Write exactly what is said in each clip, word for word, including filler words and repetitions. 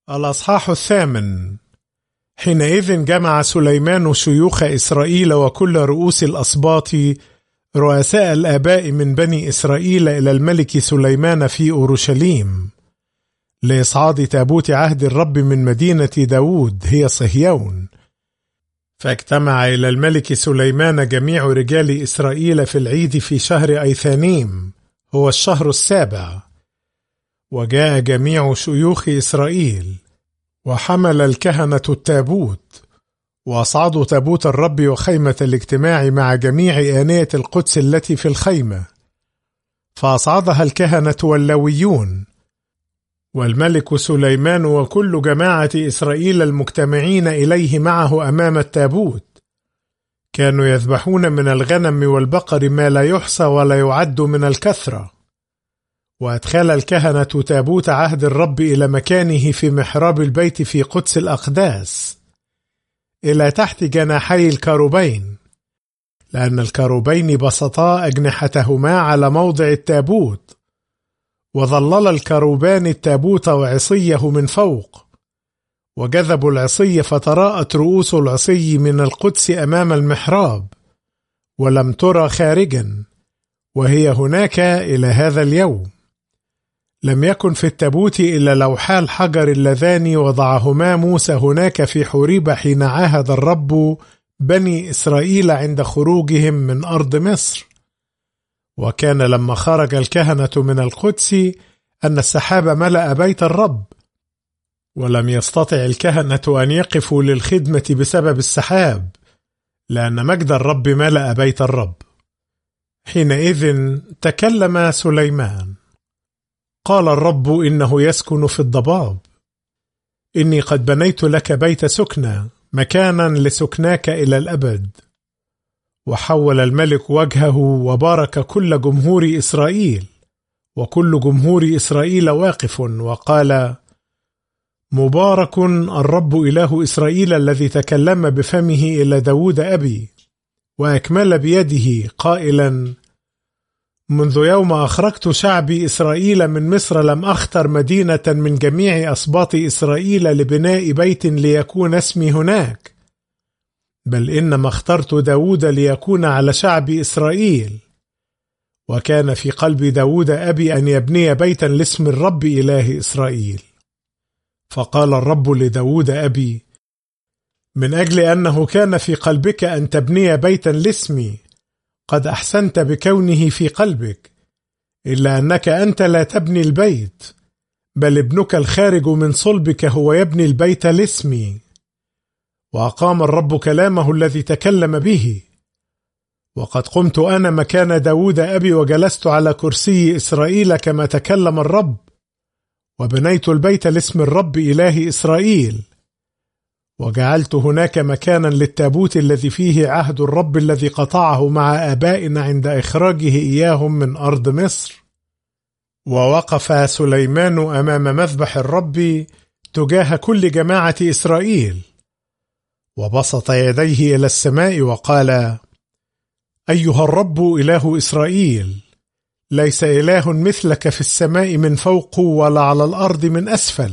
الأصحاح الثامن. حينئذ جمع سليمان شيوخ إسرائيل وكل رؤوس الأسباط رؤساء الآباء من بني إسرائيل إلى الملك سليمان في أورشليم لإصعاد تابوت عهد الرب من مدينة داود هي صهيون. فاجتمع إلى الملك سليمان جميع رجال إسرائيل في العيد في شهر أيثانيم هو الشهر السابع. وجاء جميع شيوخ إسرائيل وحمل الكهنة التابوت وأصعدوا تابوت الرب وخيمة الاجتماع مع جميع آنية القدس التي في الخيمة، فأصعدها الكهنة واللويون والملك سليمان وكل جماعة إسرائيل المجتمعين إليه معه أمام التابوت. كانوا يذبحون من الغنم والبقر ما لا يحصى ولا يعد من الكثرة. وأدخل الكهنة تابوت عهد الرب إلى مكانه في محراب البيت في قدس الأقداس إلى تحت جناحي الكروبين، لأن الكروبين بسطا أجنحتهما على موضع التابوت، وظلل الكروبان التابوت وعصيه من فوق، وجذبوا العصي فتراءت رؤوس العصي من القدس أمام المحراب، ولم ترى خارجا، وهي هناك إلى هذا اليوم. لم يكن في التابوت إلا لوحا الحجر اللذان وضعهما موسى هناك في حوريب حين عاهد الرب بني إسرائيل عند خروجهم من أرض مصر. وكان لما خرج الكهنة من القدس أن السحاب ملأ بيت الرب، ولم يستطع الكهنة أن يقفوا للخدمة بسبب السحاب، لأن مجد الرب ملأ بيت الرب. حينئذ تكلم سليمان، قال الرب إنه يسكن في الضباب، إني قد بنيت لك بيت سكنى مكانا لسكناك إلى الأبد. وحول الملك وجهه وبارك كل جمهور إسرائيل، وكل جمهور إسرائيل واقف، وقال: مبارك الرب إله إسرائيل الذي تكلم بفمه إلى داود أبي وأكمل بيده قائلا: منذ يوم أخرجت شعبي إسرائيل من مصر لم أختر مدينة من جميع أسباط إسرائيل لبناء بيت ليكون اسمي هناك، بل إنما اخترت داود ليكون على شعب إسرائيل. وكان في قلب داود أبي أن يبني بيتا لاسم الرب إله إسرائيل. فقال الرب لداود أبي: من أجل أنه كان في قلبك أن تبني بيتا لاسمي قد أحسنت بكونه في قلبك، إلا أنك أنت لا تبني البيت، بل ابنك الخارج من صلبك هو يبني البيت لاسمي. وأقام الرب كلامه الذي تكلم به. وقد قمت أنا مكان داود أبي وجلست على كرسي إسرائيل كما تكلم الرب، وبنيت البيت لاسم الرب إله إسرائيل، وجعلت هناك مكانا للتابوت الذي فيه عهد الرب الذي قطعه مع آبائنا عند إخراجه إياهم من أرض مصر. ووقف سليمان أمام مذبح الرب تجاه كل جماعة إسرائيل، وبسط يديه إلى السماء وقال: أيها الرب إله إسرائيل، ليس إله مثلك في السماء من فوق ولا على الأرض من أسفل،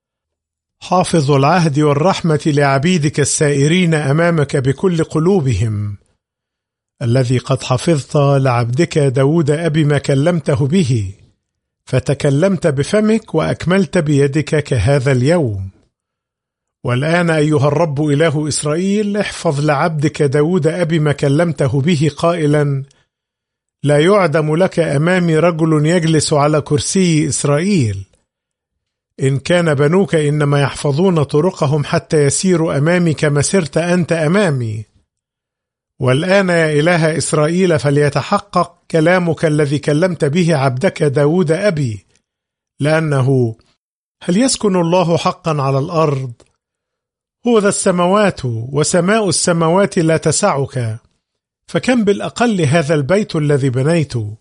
حافظ العهد والرحمة لعبيدك السائرين أمامك بكل قلوبهم، الذي قد حفظت لعبدك داود أبي ما كلمته به، فتكلمت بفمك وأكملت بيدك كهذا اليوم. والآن أيها الرب إله إسرائيل، احفظ لعبدك داود أبي ما كلمته به قائلا: لا يعدم لك أمامي رجل يجلس على كرسي إسرائيل، إن كان بنوك إنما يحفظون طرقهم حتى يسيروا أمامي كما سرت أنت أمامي. والآن يا إله إسرائيل، فليتحقق كلامك الذي كلمت به عبدك داود أبي، لأنه هل يسكن الله حقا على الأرض؟ هو ذا السماوات وسماء السماوات لا تسعك، فكم بالأقل هذا البيت الذي بنيته؟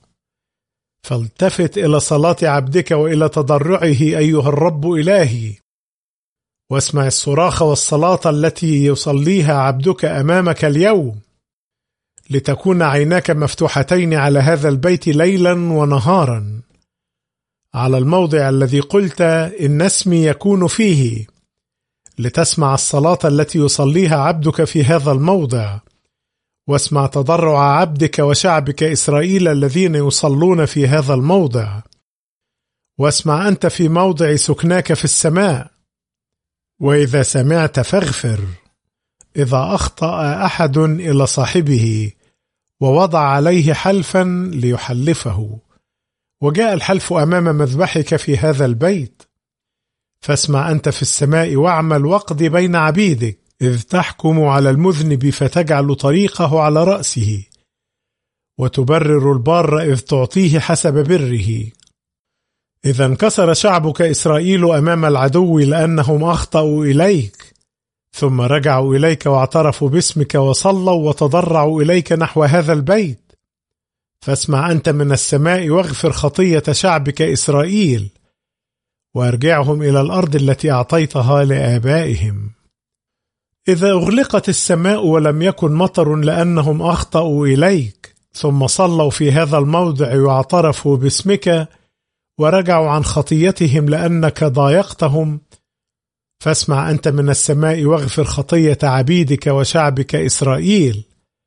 فالتفت إلى صلاة عبدك وإلى تضرعه أيها الرب إلهي، واسمع الصراخ والصلاة التي يصليها عبدك أمامك اليوم، لتكون عيناك مفتوحتين على هذا البيت ليلا ونهارا. على الموضع الذي قلت إن اسمي يكون فيه، لتسمع الصلاة التي يصليها عبدك في هذا الموضع، واسمع تضرع عبدك وشعبك إسرائيل الذين يصلون في هذا الموضع. واسمع أنت في موضع سكناك في السماء، وإذا سمعت فاغفر. إذا أخطأ أحد إلى صاحبه ووضع عليه حلفا ليحلفه، وجاء الحلف أمام مذبحك في هذا البيت، فاسمع أنت في السماء واعمل واقض بين عبيدك، إذ تحكم على المذنب فتجعل طريقه على رأسه، وتبرر البار إذ تعطيه حسب بره. إذا انكسر شعبك إسرائيل أمام العدو لأنهم أخطأوا إليك، ثم رجعوا إليك واعترفوا باسمك وصلوا وتضرعوا إليك نحو هذا البيت، فاسمع أنت من السماء واغفر خطية شعبك إسرائيل، وارجعهم إلى الأرض التي أعطيتها لآبائهم. إذا أغلقت السماء ولم يكن مطر لأنهم أخطأوا إليك، ثم صلوا في هذا الموضع واعترفوا باسمك ورجعوا عن خطيتهم لأنك ضايقتهم، فاسمع أنت من السماء واغفر خطية عبيدك وشعبك إسرائيل،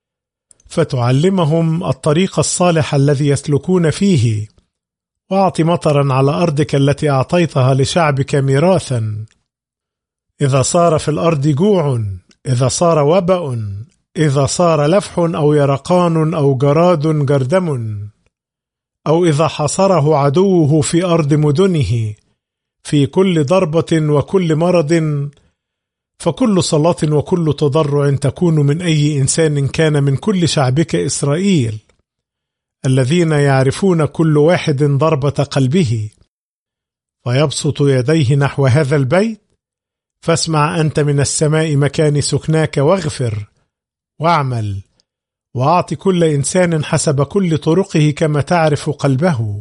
فتعلمهم الطريق الصالح الذي يسلكون فيه، واعط مطرا على أرضك التي أعطيتها لشعبك ميراثا. إذا صار في الأرض جوع، إذا صار وبأ، إذا صار لفح أو يرقان أو جراد جردم، أو إذا حصره عدوه في أرض مدنه في كل ضربة وكل مرض، فكل صلاة وكل تضرع تكون من أي إنسان كان من كل شعبك إسرائيل الذين يعرفون كل واحد ضربة قلبه، فيبسط يديه نحو هذا البيت، فاسمع أنت من السماء مكان سكناك واغفر واعمل، وأعط كل إنسان حسب كل طرقه كما تعرف قلبه،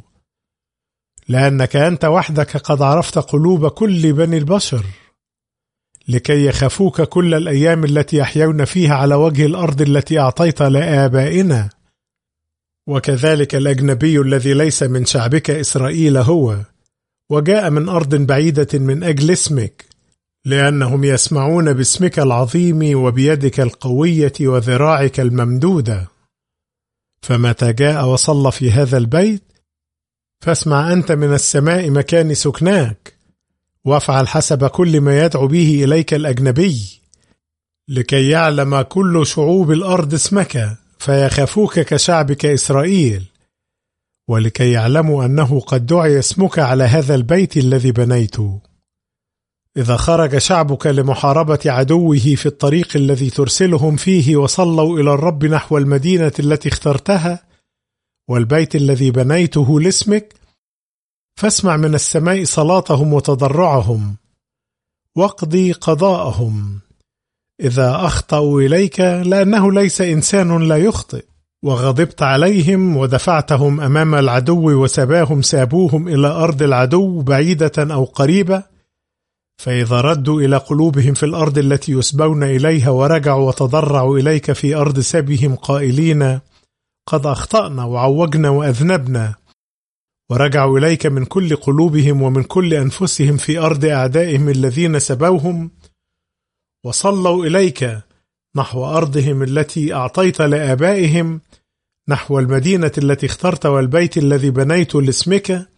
لأنك أنت وحدك قد عرفت قلوب كل بني البشر، لكي يخافوك كل الأيام التي يحيون فيها على وجه الأرض التي أعطيت لآبائنا. وكذلك الأجنبي الذي ليس من شعبك إسرائيل هو، وجاء من أرض بعيدة من أجل اسمك، لأنهم يسمعون باسمك العظيم وبيدك القوية وذراعك الممدودة. فمتى جاء وصلى في هذا البيت، فاسمع أنت من السماء مكان سكناك، وافعل حسب كل ما يدعو به إليك الأجنبي، لكي يعلم كل شعوب الأرض اسمك فيخافوك كشعبك إسرائيل، ولكي يعلموا أنه قد دعي اسمك على هذا البيت الذي بنيته. إذا خرج شعبك لمحاربة عدوه في الطريق الذي ترسلهم فيه، وصلوا إلى الرب نحو المدينة التي اخترتها والبيت الذي بنيته لاسمك، فاسمع من السماء صلاتهم وتضرعهم، واقضي قضاءهم إذا أخطأوا إليك، لأنه ليس إنسان لا يخطئ. وغضبت عليهم ودفعتهم أمام العدو وسباهم، سابوهم إلى أرض العدو بعيدة أو قريبة، فإذا ردوا إلى قلوبهم في الأرض التي يسبون إليها ورجعوا وتضرعوا إليك في أرض سبيهم قائلين قد أخطأنا وعوجنا وأذنبنا، ورجعوا إليك من كل قلوبهم ومن كل أنفسهم في أرض أعدائهم الذين سبوهم، وصلوا إليك نحو أرضهم التي أعطيت لآبائهم، نحو المدينة التي اخترت والبيت الذي بنيت لاسمك،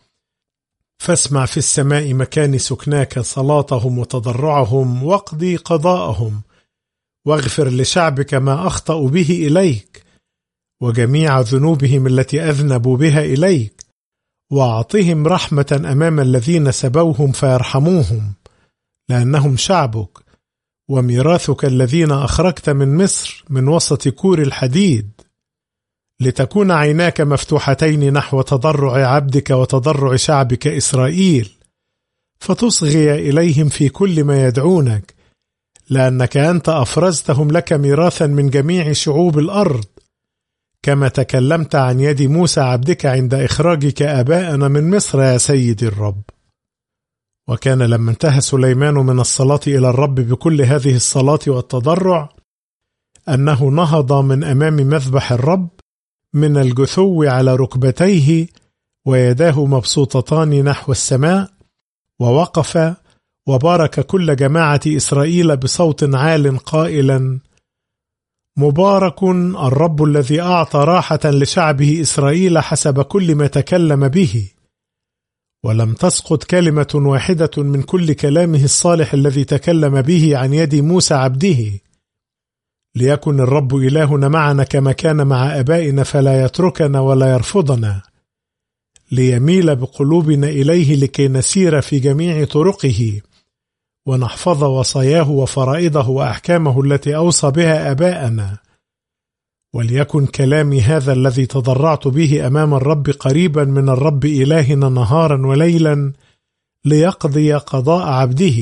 فاسمع في السماء مكان سكناك صلاتهم وتضرعهم، واقضي قضاءهم، واغفر لشعبك ما أخطأوا به إليك وجميع ذنوبهم التي أذنبوا بها إليك، وأعطهم رحمة أمام الذين سبوهم فيرحموهم، لأنهم شعبك وميراثك الذين أخرجت من مصر من وسط كور الحديد، لتكون عيناك مفتوحتين نحو تضرع عبدك وتضرع شعبك إسرائيل، فتصغي إليهم في كل ما يدعونك، لأنك أنت أفرزتهم لك ميراثا من جميع شعوب الأرض، كما تكلمت عن يد موسى عبدك عند إخراجك آباءنا من مصر يا سيدي الرب. وكان لما انتهى سليمان من الصلاة إلى الرب بكل هذه الصلاة والتضرع، أنه نهض من أمام مذبح الرب من الجثو على ركبتيه، ويداه مبسوطتان نحو السماء، ووقف وبارك كل جماعة إسرائيل بصوت عال قائلا: مبارك الرب الذي أعطى راحة لشعبه إسرائيل حسب كل ما تكلم به، ولم تسقط كلمة واحدة من كل كلامه الصالح الذي تكلم به عن يد موسى عبده. ليكن الرب إلهنا معنا كما كان مع آبائنا، فلا يتركنا ولا يرفضنا، ليميل بقلوبنا إليه لكي نسير في جميع طرقه ونحفظ وصاياه وفرائضه وأحكامه التي أوصى بها آباءنا. وليكن كلامي هذا الذي تضرعت به أمام الرب قريبا من الرب إلهنا نهارا وليلا، ليقضي قضاء عبده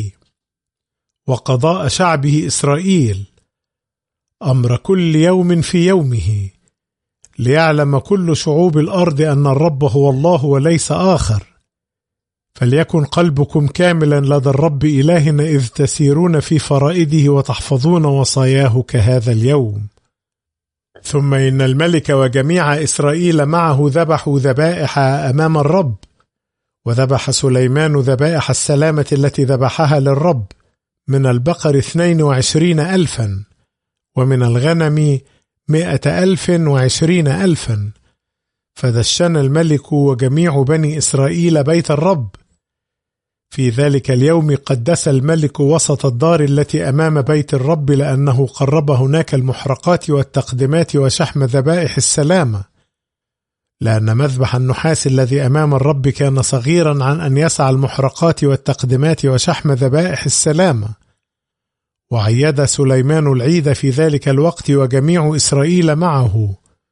وقضاء شعبه إسرائيل، أمر كل يوم في يومه، ليعلم كل شعوب الأرض أن الرب هو الله وليس آخر. فليكن قلبكم كاملا لدى الرب إلهنا إذ تسيرون في فرائده وتحفظون وصاياه كهذا اليوم. ثم إن الملك وجميع إسرائيل معه ذبحوا ذبائح أمام الرب، وذبح سليمان ذبائح السلامة التي ذبحها للرب من البقر اثنين وعشرين ألفا، ومن الغنم مئة ألف وعشرين ألفا. فدشن الملك وجميع بني إسرائيل بيت الرب. في ذلك اليوم قدس الملك وسط الدار التي أمام بيت الرب، لأنه قرب هناك المحرقات والتقدمات وشحم ذبائح السلامة، لأن مذبح النحاس الذي أمام الرب كان صغيرا عن أن يسع المحرقات والتقدمات وشحم ذبائح السلامة. وعيد سليمان العيد في ذلك الوقت وجميع إسرائيل معه،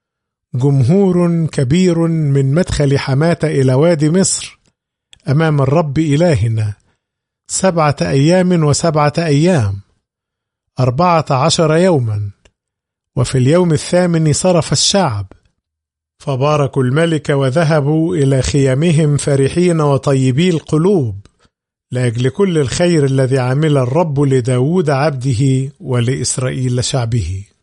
جمهور كبير من مدخل حماة إلى وادي مصر أمام الرب إلهنا، سبعة أيام وسبعة أيام، أربعة عشر يوما. وفي اليوم الثامن صرف الشعب، فباركوا الملك وذهبوا إلى خيامهم فرحين وطيبي القلوب، لأجل كل الخير الذي عمل الرب لداود عبده ولإسرائيل شعبه.